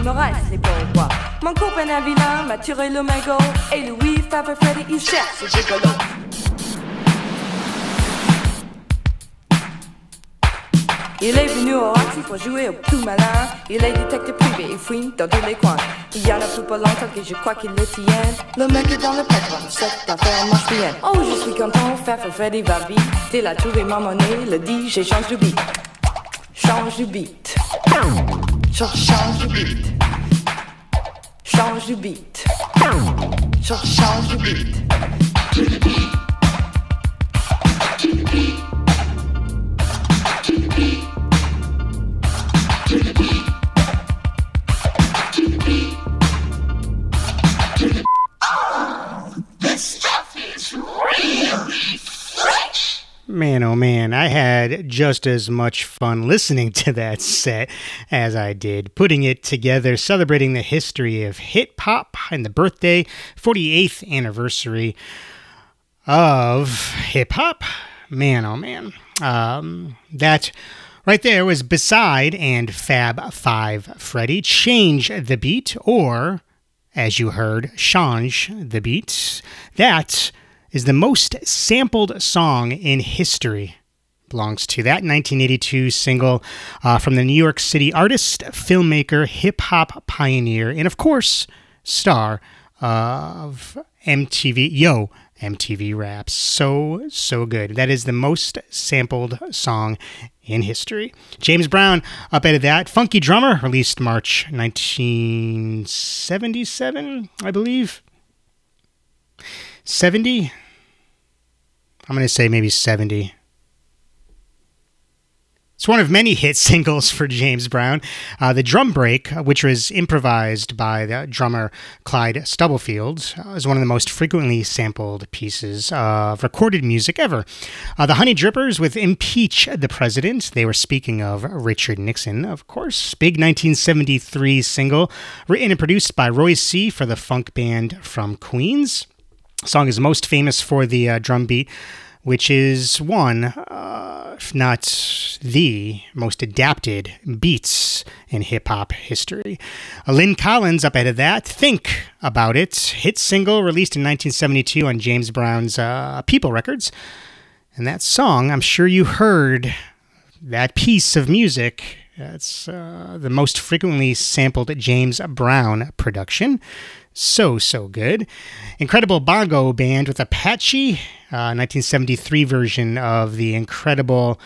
me reste les pourboires. Mon copain est vilain m'a tiré le mégot. Et Louis, Fab et Freddy, ils cherchent ce gigolo. Il est venu au Roxy pour jouer au tout malin. Il est détective privé, il fouine dans tous les coins. Il y en a plus pas longtemps que je crois qu'il le tient. Le mec est dans le pétrole, cette affaire marche bien. Oh, je suis content, Fab et Freddy va vite. Il a trouvé ma monnaie, le DJ change de beat. Change du beat. Change du beat. Change du beat. Change du beat. Man, oh man, I had just as much fun listening to that set as I did putting it together, celebrating the history of hip-hop and the birthday, 48th anniversary of hip-hop. Man, oh man. That right there was Beside and Fab Five Freddy, Change the Beat, or, as you heard, Change the Beat. That is the most sampled song in history. Belongs to that 1982 single from the New York City artist, filmmaker, hip-hop pioneer, and of course, star of MTV Raps. So good. That is the most sampled song in history. James Brown updated that. Funky Drummer, released March 1977, I believe. 70? I'm going to say maybe 70. It's one of many hit singles for James Brown. The Drum Break, which was improvised by the drummer Clyde Stubblefield, is one of the most frequently sampled pieces of recorded music ever. The Honey Drippers with Impeach the President. They were speaking of Richard Nixon, of course. Big 1973 single, written and produced by Roy C. for the funk band from Queens. The song is most famous for the drum beat, which is one, if not the most adapted beats in hip-hop history. Lynn Collins updated that. Think About It. Hit single released in 1972 on James Brown's People Records. And that song, I'm sure you heard that piece of music. That's the most frequently sampled James Brown production. So good. Incredible Bongo Band with Apache, 1973 version of the Incredible,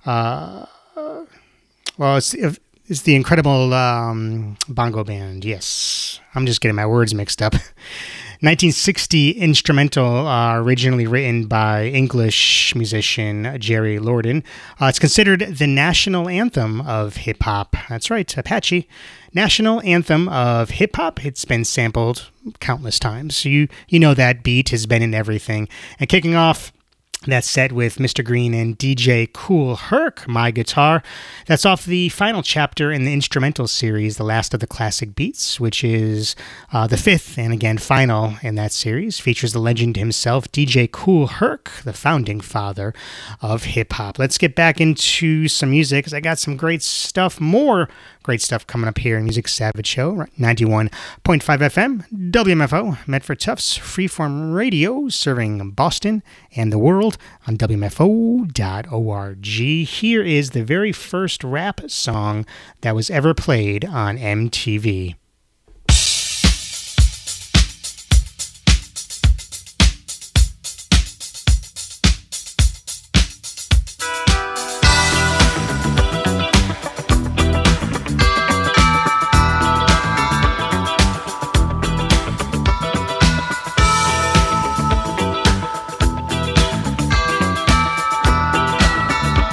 it's the Incredible Bongo Band, yes. I'm just getting my words mixed up. 1960 instrumental, originally written by English musician Jerry Lorden. It's considered the national anthem of hip-hop. That's right, Apache. National anthem of hip-hop. It's been sampled countless times. You know that beat has been in everything. And kicking off that set with Mr. Green and DJ Kool Herc, My Guitar. That's off the final chapter in the instrumental series, The Last of the Classic Beats, which is the fifth and again final in that series. Features the legend himself, DJ Kool Herc, the founding father of hip-hop. Let's get back into some music, because I got some great stuff, more great stuff coming up here in Music Savage Show, 91.5 FM, WMFO, Medford Tufts, Freeform Radio, serving Boston and the world on WMFO.org. Here is the very first rap song that was ever played on MTV.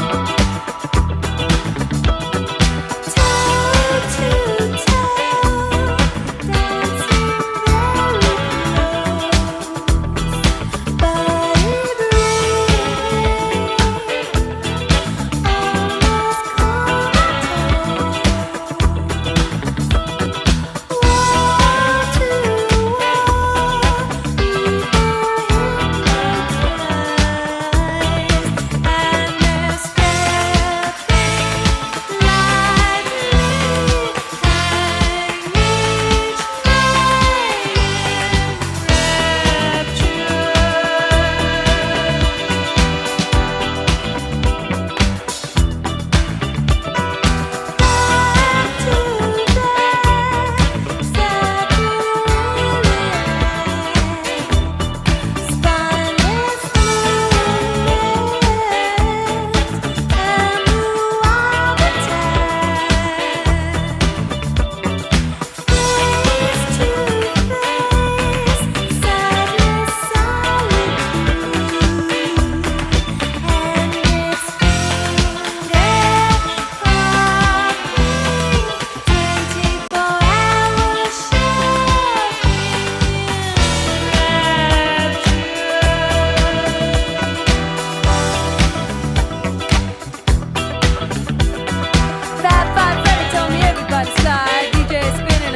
Tell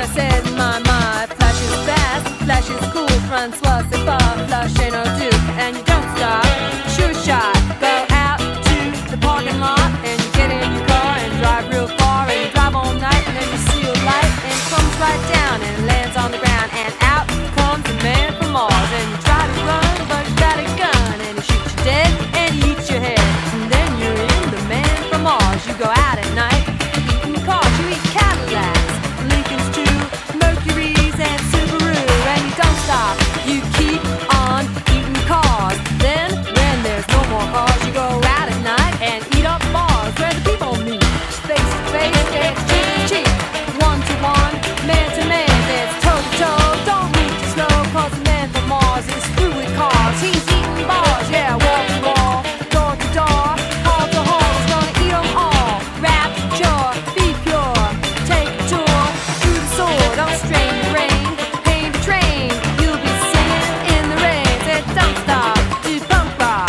I said, my, flash is fast, flash is cool, Francois, c'est pas, flash ain't no do, and you don't stop, sure shot, go out to the parking lot, and you get in your car and drive real far, and you drive all night, and then you see a light, and it comes right down and lands on the ground, and out comes the man from Mars, and you try to run, but you got a gun, and he shoots you dead, and he eats your head, and then you're in the man from Mars, you go out at night, eating cars, you eat Cadillacs, Lincolns too, Mercuries and Subaru, and you don't stop, you keep on eating cars, then when there's no more cars, you go out at night and eat up bars, where the people meet, face to face, it's cheek to cheek, one to one, man to man, it's toe to toe, don't move too slow, cause the man from Mars is through with cars, he's eating bars, yeah, wall to wall, door to door, hall to hall, he's gonna eat them all, rapture, be pure, take a tour, through the sword, don't strain the rain, pain to train, you'll be singing in the rain, said don't stop, do punk rock.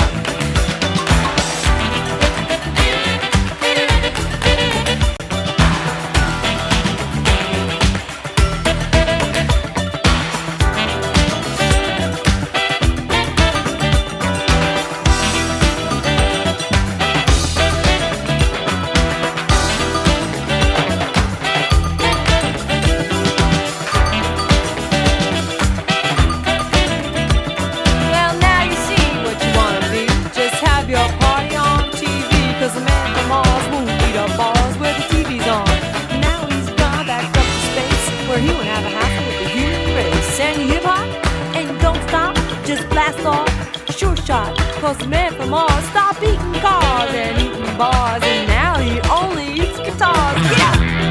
Well, now you see what you wanna be. Just have your party on TV. Cause the man from Mars won't beat up bars where the TV's on. Now he's gone back up to space where he won't have a house with the human race. And you hip hop and you don't stop, just blast off, sure shot. Cause the man from Mars stopped eating cars and eating bars. And now he only eats guitars. Yeah!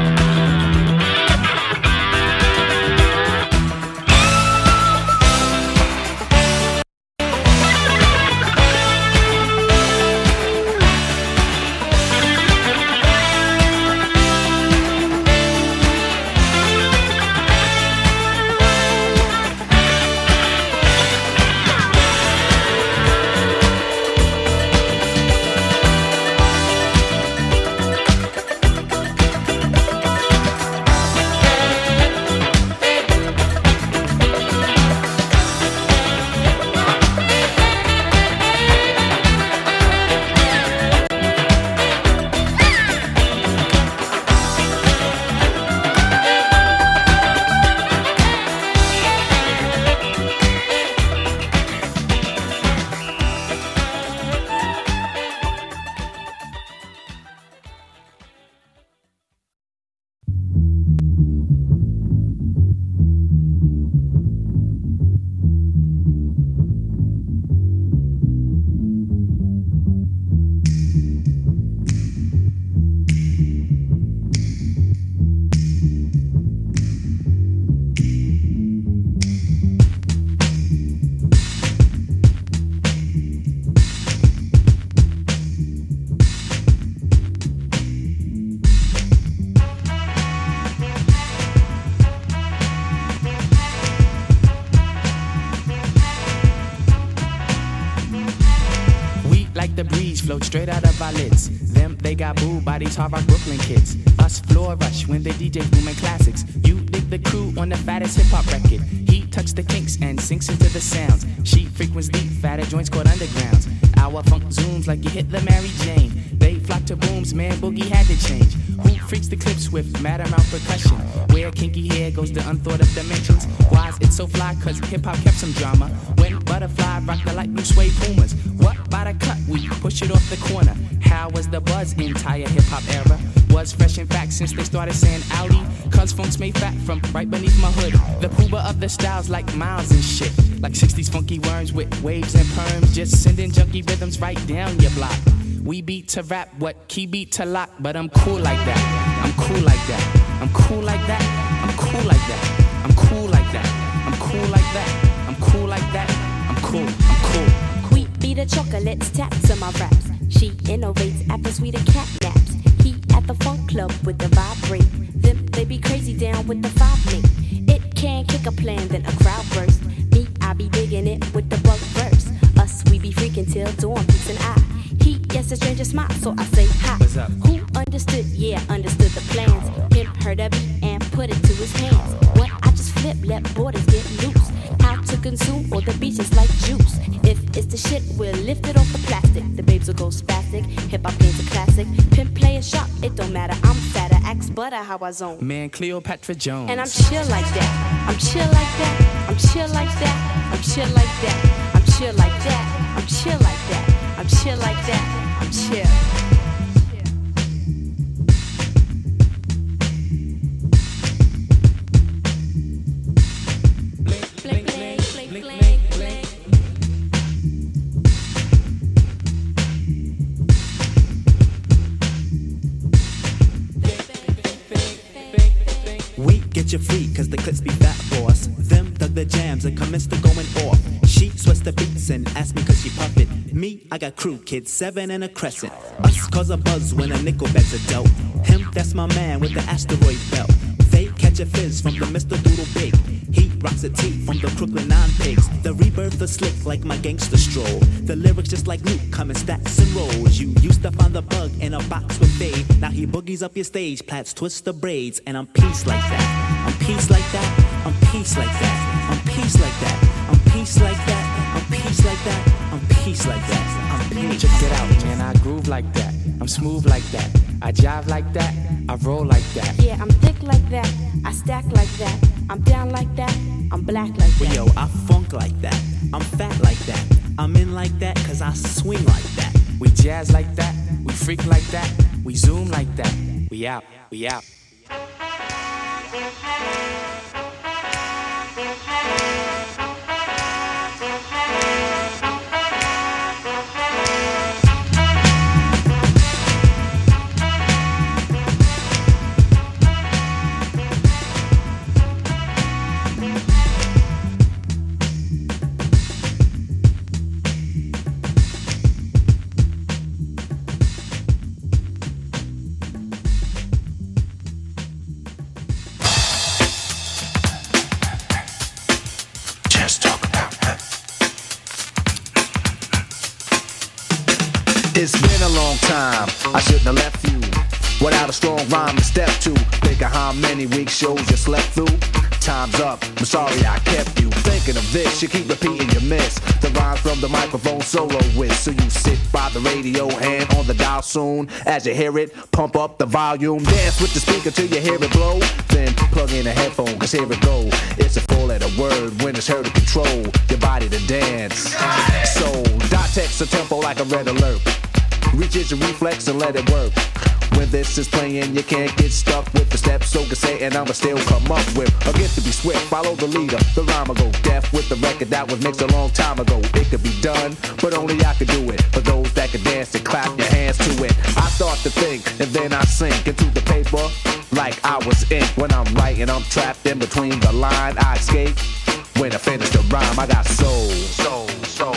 The breeze flowed straight out of our lids. Them, they got booed by these hard rock Brooklyn kids. Us floor rush when they DJ booming classics. You dig the crew on the fattest hip hop record. He touched the kinks and sinks into the sounds. She frequents deep, fatter joints called undergrounds. Our funk zooms like you hit the Mary Jane. They flock to booms, man, boogie had to change. Who freaks the clips with mad amount percussion? Where kinky hair goes to unthought of dimensions. Why's it so fly? Cause hip hop kept some drama. When Butterfly rocked the light blue suede Pumas. What by the cut? We push it off the corner. How was the buzz entire hip hop era? Was fresh in fact since they started saying Audi. Cause funk's made fat from right beneath my hood. The pooba of the styles like Miles and shit. Like 60s funky worms with waves and perms. Just sending junky rhythms right down your block. We beat to rap, what key beat to lock. But I'm cool like that. I'm cool like that. I'm cool like that. I'm cool like that. I'm cool like that. I'm cool like that. I'm cool like that. I'm cool. I'm cool. Wheat beat the chocolates, taps on my raps. She innovates after sweeter cat naps. He at the funk club with the vibrate. Them they be crazy down with the 5 link. It can kick a plan, then a crowd burst. Me, I be digging it with the bug verse. Us, we be freaking till dawn, peace and I. He gets a stranger smile, so I say hi. What's up? Who understood? Yeah, understood the plans. Him heard a beat and put it to his his hands. What I just flip, let borders get loose. How to consume all the beaches like juice. If it's the shit, we'll lift it off the plastic. The babes will go spastic. Hip hop game's a classic. Pimp player sharp, it don't matter. I'm fatter, axe butter, how I zone. Man, Cleopatra Jones. And I'm chill like that. I'm chill like that. I'm chill like that. I'm chill like that. I'm chill like that. I'm chill like that. I'm chill like that. I'm chill. Get your free, cause the clips be fat boss. Them dug the jams and commenced to going off. She sweats the beats and asked me cause she puff it. Me, I got crew, kids, 7 and a crescent. Us cause a buzz when a nickel bets a dope. Him, that's my man with the asteroid belt. They catch a fizz from the Mr. Doodle Big. He rocks a tee from the Crooklyn 9 pigs. The rebirth is slick like my gangster stroll. The lyrics just like Luke, come in stacks and rolls. You used to find the bug in a box with Dave. Now he boogies up your stage, plats twist the braids. And I'm peace like that. I'm peace like that. I'm peace like that. I'm peace like that. I'm peace like that. I'm peace like that. I'm peace like that. I'm peace. Check it out, man. I groove like that. I'm smooth like that. I jive like that. I roll like that. Yeah, I'm thick like that. I stack like that. I'm down like that. I'm black like that. Well, yo, I funk like that. I'm fat like that. I'm in like that cause I swing like that. We jazz like that. We freak like that. We zoom like that. We out. We out. It's been a long time, I shouldn't have left you without a strong rhyme to step to. Think of how many week shows you slept through. Time's up, I'm sorry I kept you thinking of this. You keep repeating your miss the rhymes from the microphone solo with. So you sit by the radio, hand on the dial soon. As you hear it, pump up the volume. Dance with the speaker till you hear it blow. Then plug in a headphone, cause here it go. It's a four-letter word when it's heard to control your body to dance. So, dot text a tempo like a red alert. Reach your reflex and let it work. When this is playing, you can't get stuck with the steps. So can say, and I'ma still come up with a gift to be swift. Follow the leader, the rhyme will go deaf with the record that was mixed a long time ago. It could be done, but only I could do it. For those that can dance and clap your hands to it. I start to think, and then I sink into the paper like I was ink. When I'm writing, I'm trapped in between the line. I escape when I finish the rhyme. I got soul, soul, soul.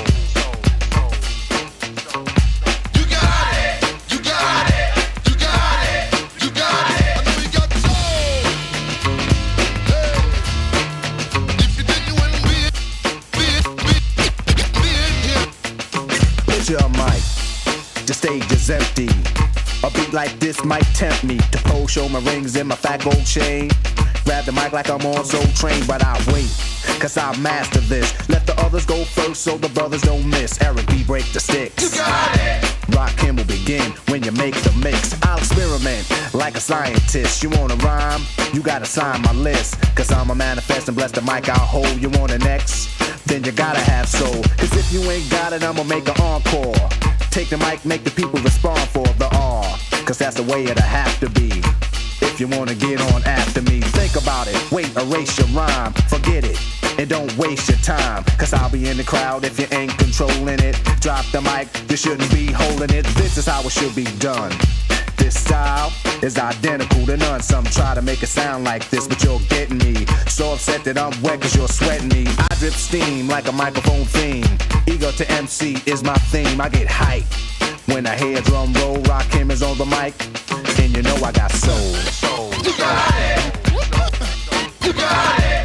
Your mic, the stage is empty. A beat like this might tempt me to pose, show my rings and my fat gold chain. Grab the mic like I'm on Soul Train, but I wait, cause I master this. Let the others go first so the brothers don't miss. Eric B, break the sticks. You got it! Rock him will begin when you make the mix. I'll experiment like a scientist. You wanna rhyme? You gotta sign my list. Cause I'm a manifest and bless the mic I'll hold. You want an X? Then you gotta have soul. Cause if you ain't got it, I'ma make an encore. Take the mic, make the people respond for the R. Cause that's the way it'll have to be. If you wanna get on after me, think about it. Wait, erase your rhyme, forget it. And don't waste your time, cause I'll be in the crowd if you ain't controlling it. Drop the mic, you shouldn't be holding it. This is how it should be done. This style is identical to none. Some try to make it sound like this, but you're getting me. So upset that I'm wet cause you're sweating me. I drip steam like a microphone theme. Ego to MC is my theme. I get hype when I hear drum roll. Rakim is on the mic, and you know I got soul. You got it! You got it!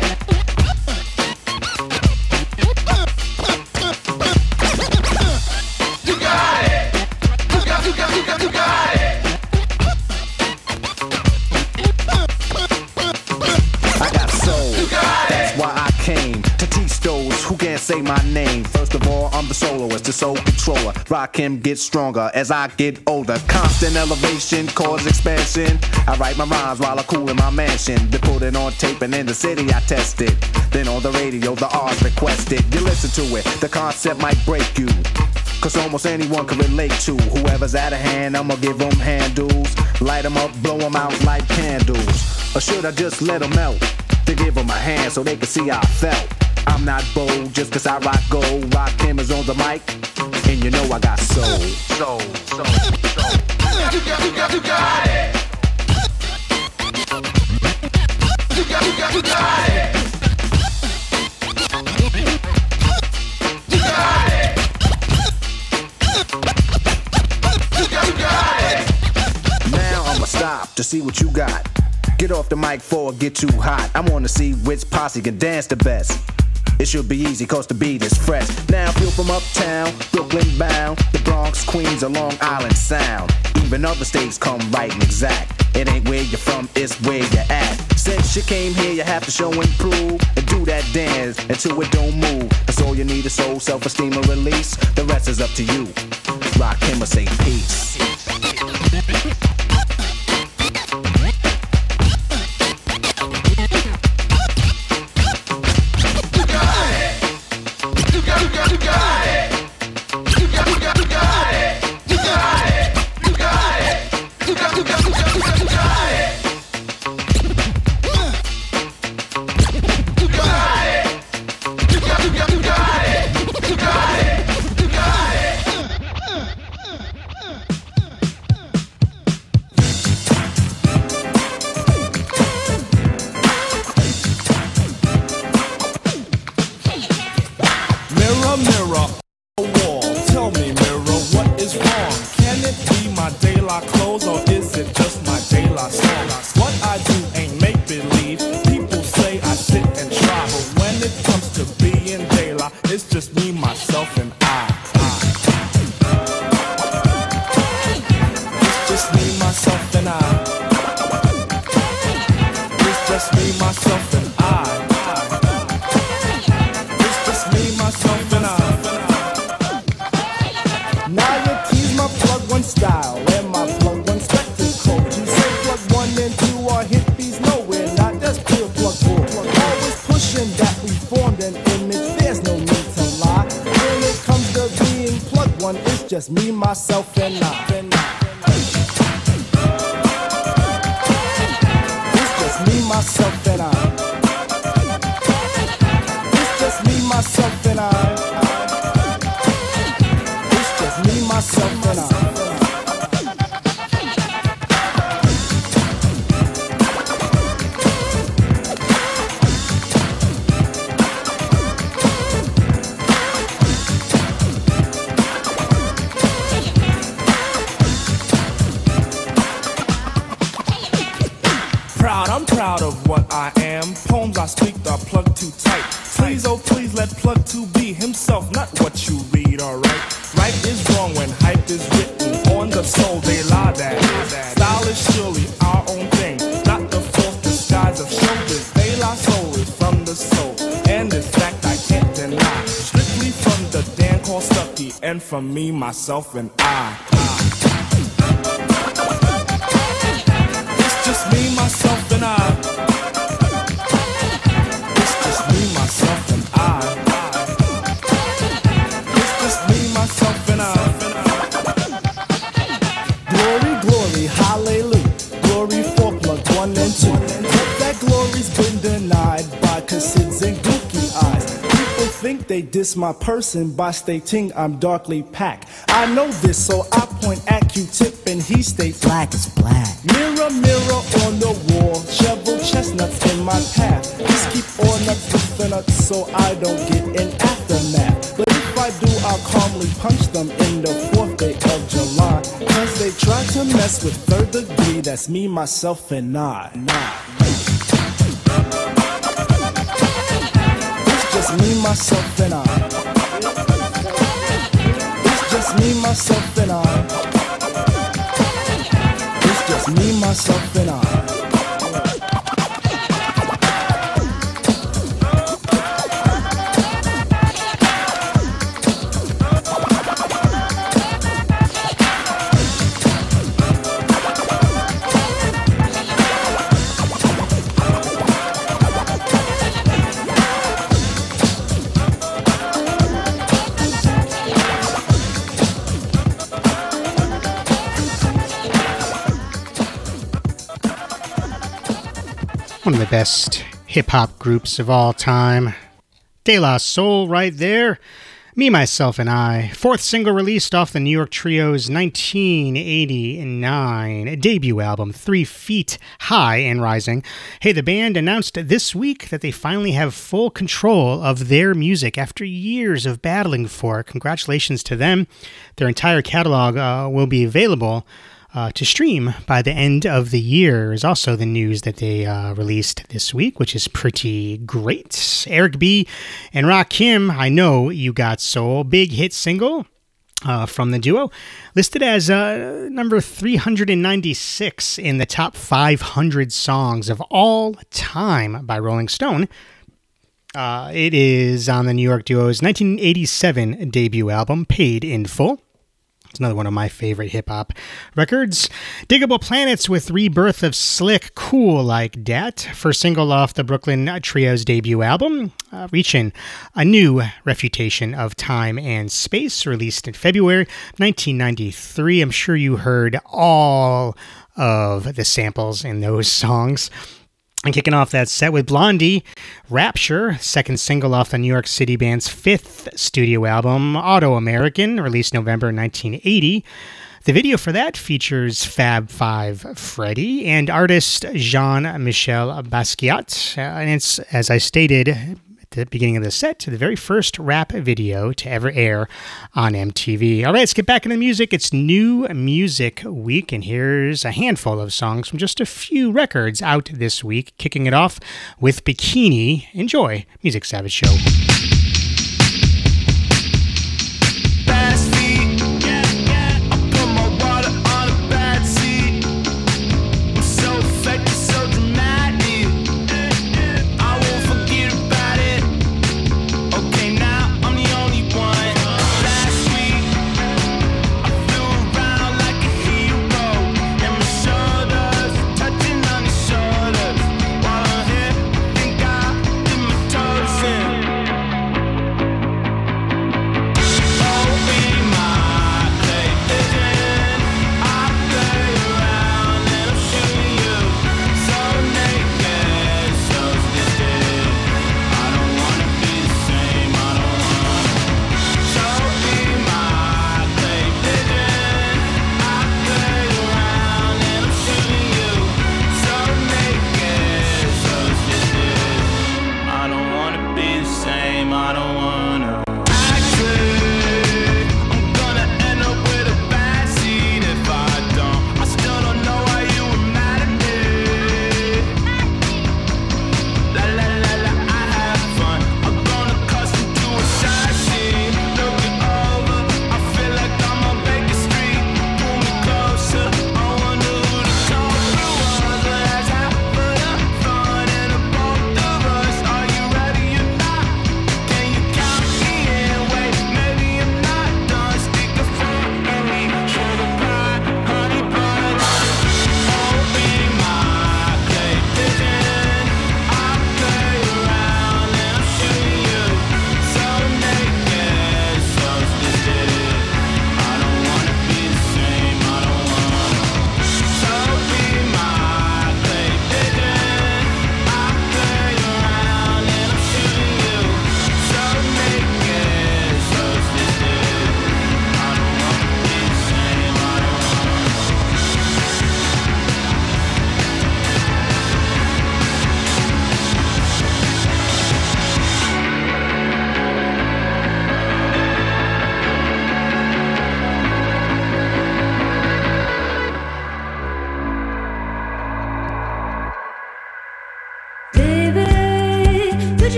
You got it! You got it! say my name. First of all, I'm the soloist, the soul controller. Rakim gets stronger as I get older. Constant elevation, cause expansion. I write my rhymes while I cool in my mansion. They put it on tape and in the city I test it. Then on the radio, the R's requested. You listen to it, the concept might break you. Cause almost anyone can relate to. Whoever's out of hand, I'ma give them handles. Light them up, blow them out like candles. Or should I just let them melt? To give them a hand so they can see how I felt. I'm not bold just cause I rock gold. Rakim is on the mic, and you know I got soul. Soul. You got it. You got it. You got it. You got it. Now I'ma stop to see what you got. Get off the mic before it get too hot. I wanna see which posse can dance the best. It should be easy cause the beat is fresh. Now feel from uptown, Brooklyn bound, the Bronx, Queens, or Long Island Sound. Even other states come right and exact. It ain't where you're from, it's where you're at. Since you came here, you have to show and prove. And do that dance until it don't move. That's all you need is soul, self-esteem, and release. The rest is up to you. Rakim or say peace. Just me, myself, and I. It's just me, myself, and I. It's just me, myself, and I. It's just me, myself, and I. Proud of what I am. Poems I speak are plugged too tight. Please, oh please, let plug to be himself, not what you read, alright? Right is wrong when hype is written on the soul, they lie that. Style is surely our own thing, not the false disguise of showbiz. They lie, soul is from the soul, and this fact I can't deny. Strictly from the Dan called Stucky, and from me, myself, and I. It's just me, myself, and I. It's just me, myself, and I. It's just me, myself, and I. Glory, glory, hallelujah. Glory for plug 1 and 2. But that glory's been denied by Cassids and gooky eyes. People think they diss my person by stating I'm darkly packed. I know this, so I point at Q-Tip and he states black is black. Mirror, mirror on the wall, shovel chestnuts in my path. Just keep on nuts with the nuts so I don't get an aftermath. But if I do, I'll calmly punch them in the 4th day of July. Cause they try to mess with 3rd degree, that's me, myself, and I. It's just me, myself, and I. It's just me, myself, and I. It's just me, myself, and I. best hip-hop groups of all time. De La Soul right there. Me, Myself, and I. Fourth single released off the New York Trio's 1989 debut album, 3 Feet High and Rising. Hey, the band announced this week that they finally have full control of their music after years of battling for it. Congratulations to them. Their entire catalog will be available to stream by the end of the year is also the news that they released this week, which is pretty great. Eric B. and Rakim, I Know You Got Soul, big hit single from the duo, listed as number 396 in the top 500 songs of all time by Rolling Stone. It is on the New York duo's 1987 debut album, Paid in Full. It's another one of my favorite hip-hop records. Diggable Planets with Rebirth of Slick, Cool Like Dat. First single off the Brooklyn Trio's debut album, reaching a new refutation of time and space, released in February 1993. I'm sure you heard all of the samples in those songs. And kicking off that set with Blondie, Rapture, second single off the New York City band's 5th studio album, Auto-American, released November 1980. The video for that features Fab Five Freddy and artist Jean-Michel Basquiat. And it's, as I stated at the beginning of the set, the very first rap video to ever air on MTV. All right, let's get back into music. It's New Music Week, and here's a handful of songs from just a few records out this week. Kicking it off with Bikini. Enjoy Music Savage Show.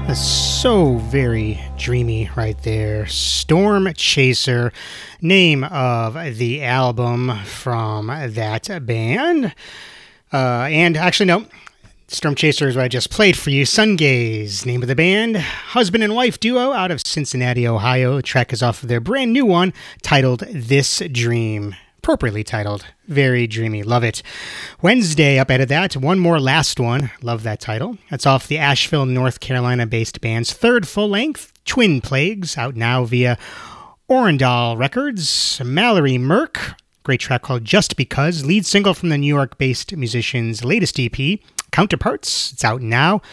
So very dreamy right there. Storm Chaser, name of the album from that band. And actually, no, Storm Chaser is what I just played for you. Sungaze, name of the band. Husband and wife duo out of Cincinnati, Ohio. The track is off of their brand new one titled This Dream. Appropriately titled. Very dreamy. Love it. Wednesday, up ahead of that, one more last one. Love that title. That's off the Asheville, North Carolina-based band's third full-length, Twin Plagues, out now via Orendal Records. Mallory Merck, great track called Just Because, lead single from the New York-based musician's latest EP, Counterparts. It's out now.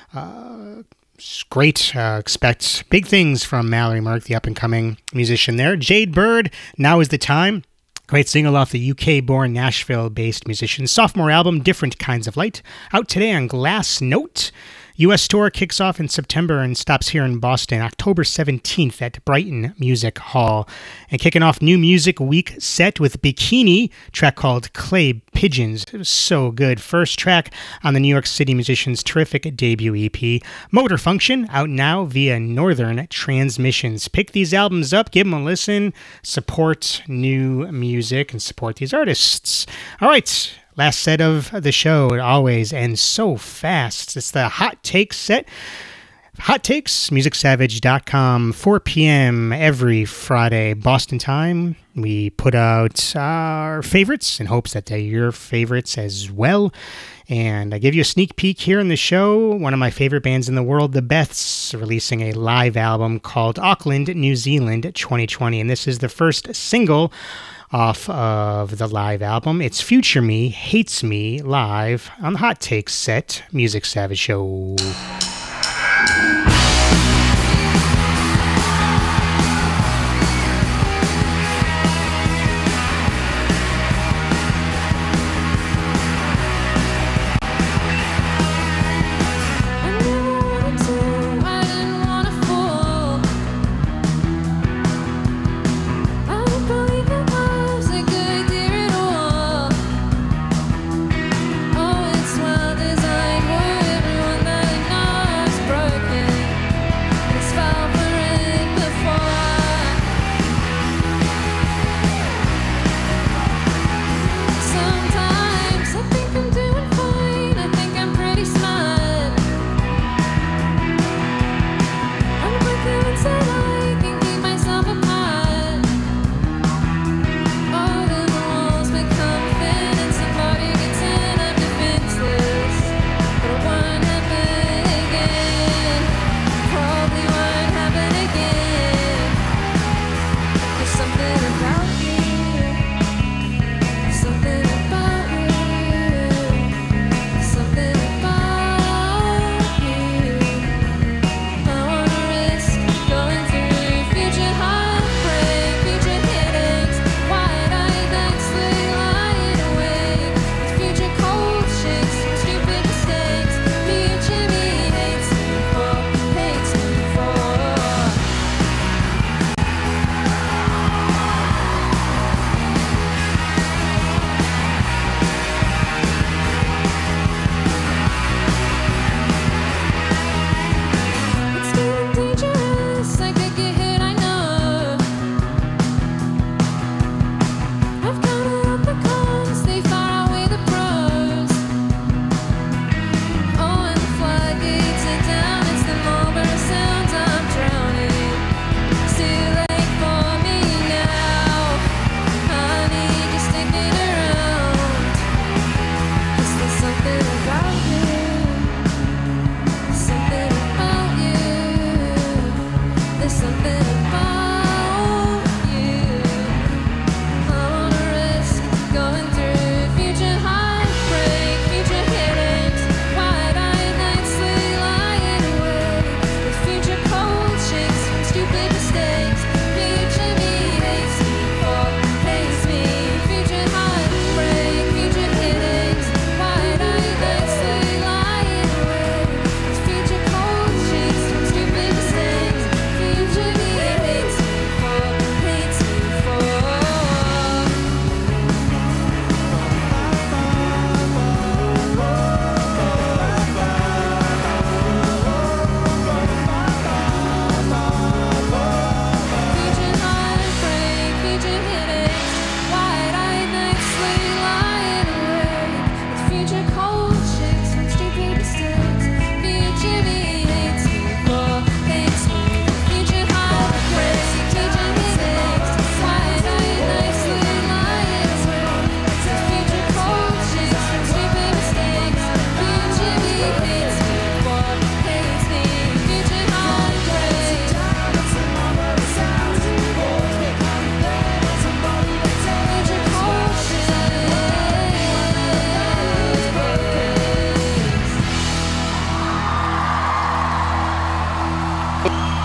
It's great. Expect big things from Mallory Merck, the up-and-coming musician there. Jade Bird, Now Is the Time. Great single off the UK-born Nashville-based musician's sophomore album, Different Kinds of Light, out today on Glass Note. U.S. tour kicks off in September and stops here in Boston October 17th at Brighton Music Hall. And kicking off New Music Week set with Bikini, track called Clay Pigeons. It was so good. First track on the New York City musician's terrific debut EP. Motor Function, out now via Northern Transmissions. Pick these albums up, give them a listen, support new music, and support these artists. All right. Last set of the show. It always ends so fast. It's the Hot Takes set. Hot Takes, MusicSavage.com, 4 p.m. every Friday, Boston time. We put out our favorites in hopes that they're your favorites as well. And I give you a sneak peek here in the show. One of my favorite bands in the world, The Beths, releasing a live album called Auckland, New Zealand 2020. And this is the first single off of the live album. It's Future Me Hates Me live on the Hot Takes set, Music Savage Show. Everyone that I know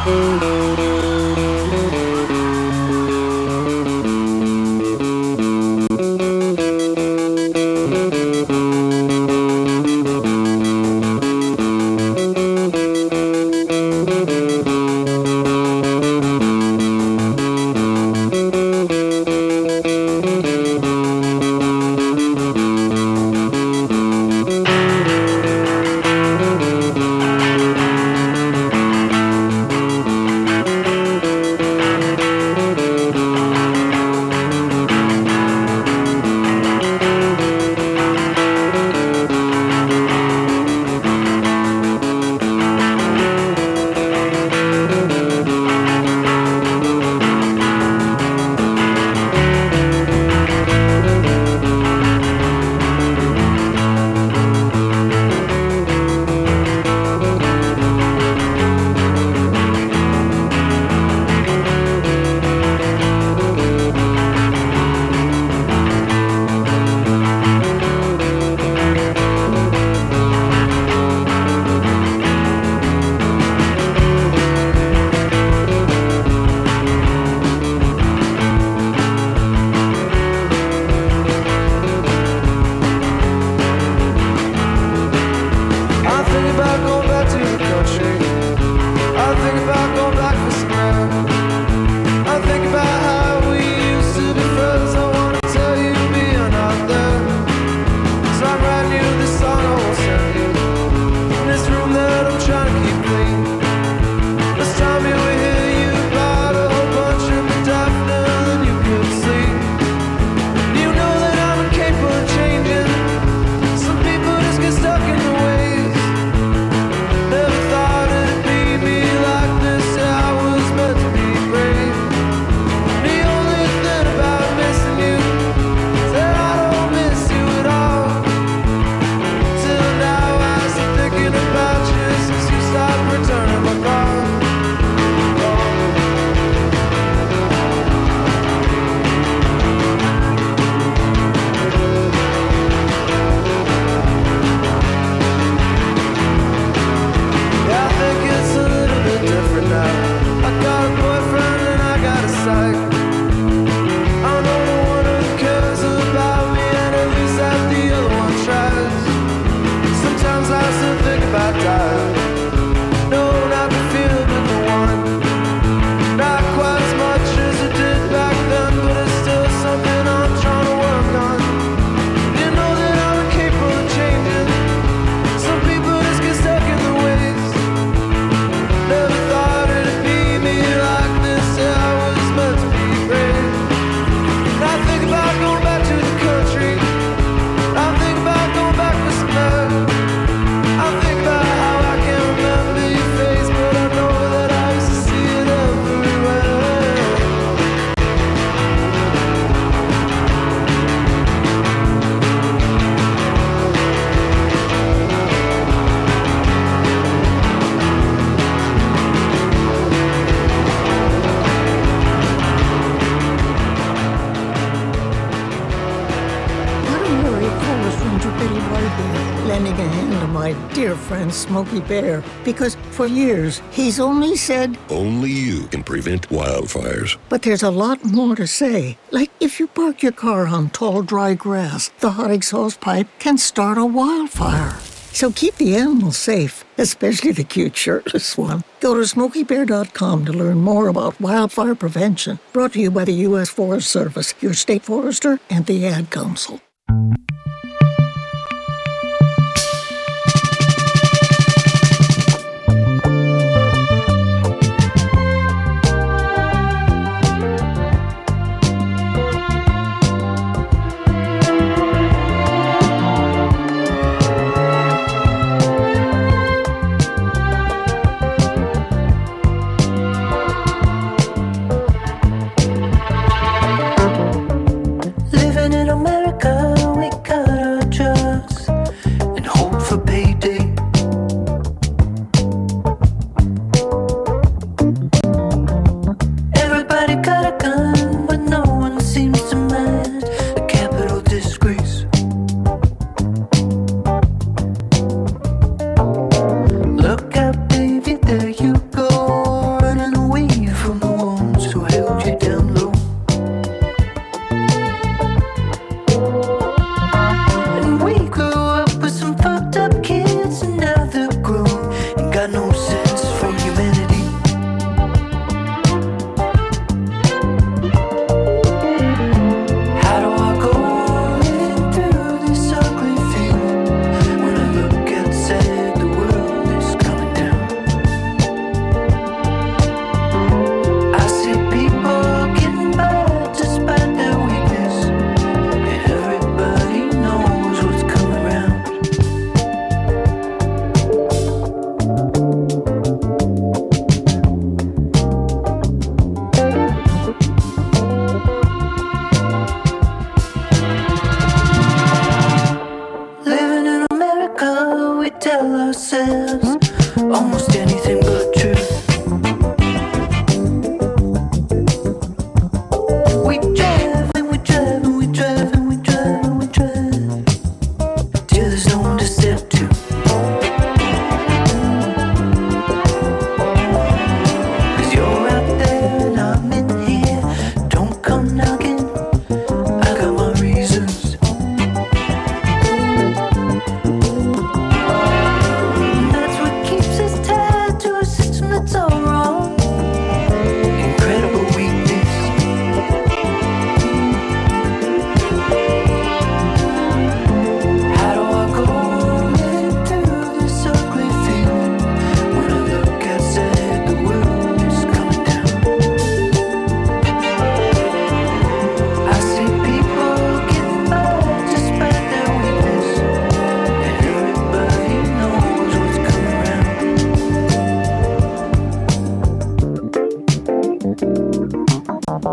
lending a hand to my dear friend Smokey Bear, because for years he's only said, only you can prevent wildfires. But there's a lot more to say. Like if you park your car on tall, dry grass, the hot exhaust pipe can start a wildfire. So keep the animals safe, especially the cute shirtless one. Go to SmokeyBear.com to learn more about wildfire prevention. Brought to you by the U.S. Forest Service, your state forester, and the Ad Council.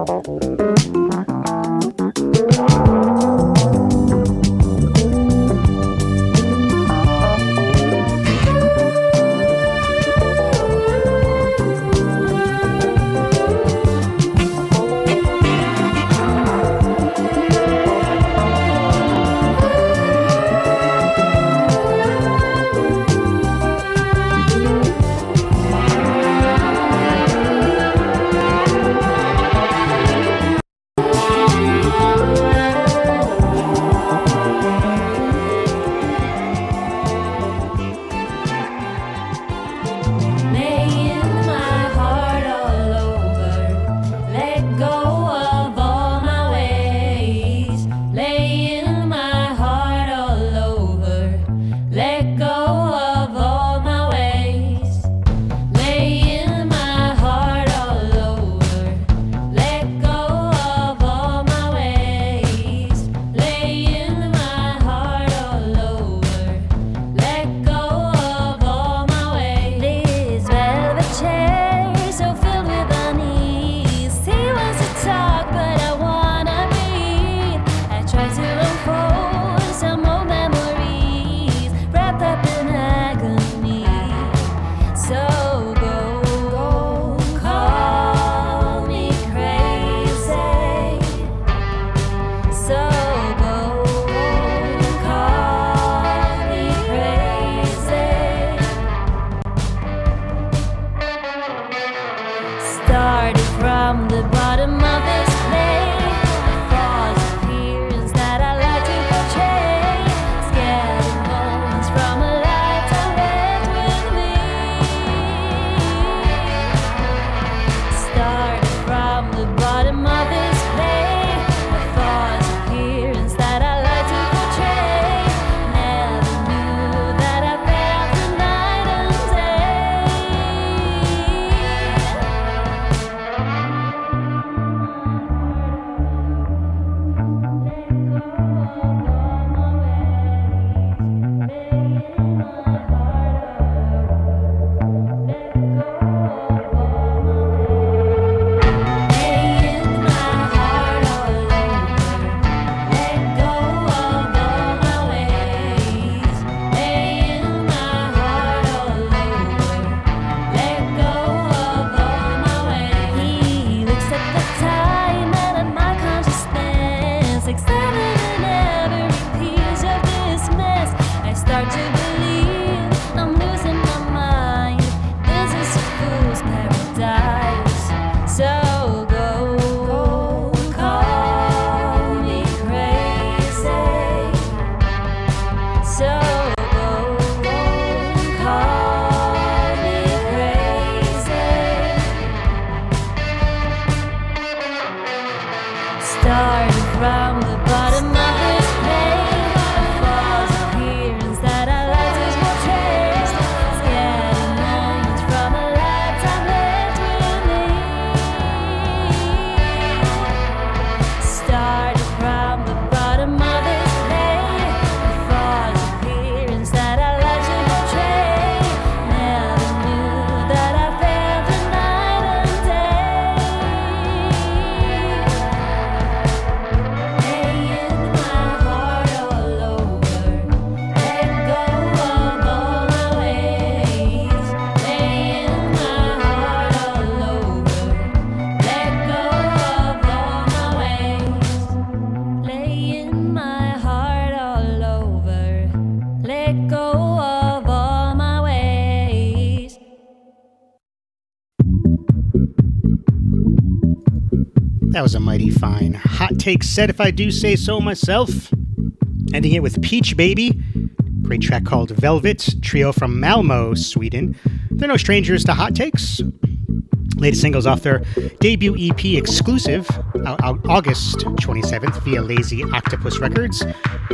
That was a mighty fine hot take set, if I do say so myself. Ending it with Peach Baby, great track called Velvet, trio from Malmo, Sweden. They're no strangers to hot takes. Latest singles off their debut EP Exclusive, out August 27th via Lazy Octopus Records.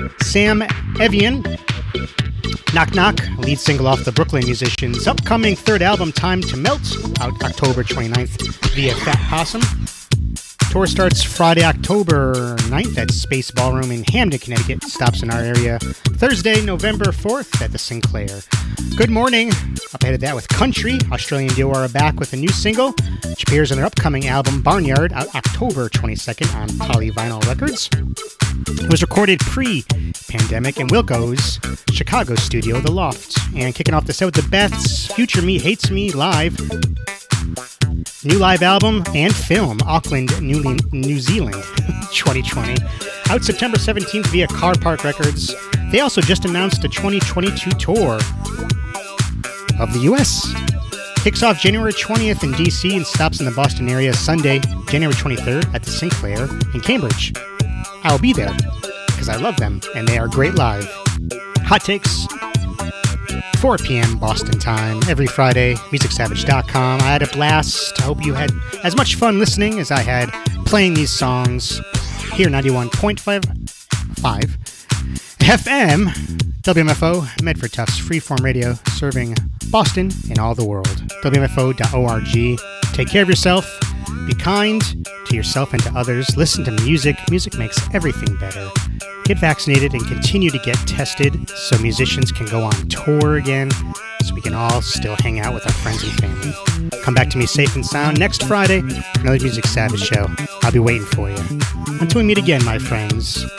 Sam Evian, Knock Knock, lead single off the Brooklyn Musicians' upcoming third album Time to Melt, out October 29th via Fat Possum. Tour starts Friday, October 9th at Space Ballroom in Hamden, Connecticut. Stops in our area Thursday, November 4th at the Sinclair. Good morning. Up ahead of that with country, Australian duo are back with a new single, which appears on their upcoming album Barnyard, out October 22nd on Polyvinyl Records. It was recorded pre-pandemic in Wilco's Chicago studio, The Loft. And kicking off the set with the Beths, Future Me Hates Me live. New live album and film, Auckland, New Zealand, 2020. Out September 17th via Car Park Records. They also just announced a 2022 tour of the U.S. Kicks off January 20th in D.C. and stops in the Boston area Sunday, January 23rd at the Sinclair in Cambridge. I'll be there because I love them and they are great live. Hot Takes, 4 p.m. Boston time, every Friday, MusicSavage.com. I had a blast. I hope you had as much fun listening as I had playing these songs here, 91.5 FM, WMFO, Medford Tufts, freeform radio, serving Boston and all the world. WMFO.org. Take care of yourself. Be kind to yourself and to others. Listen to music. Music makes everything better. Get vaccinated and continue to get tested so musicians can go on tour again, so we can all still hang out with our friends and family. Come back to me safe and sound next Friday for another Music Savage show. I'll be waiting for you. Until we meet again, my friends,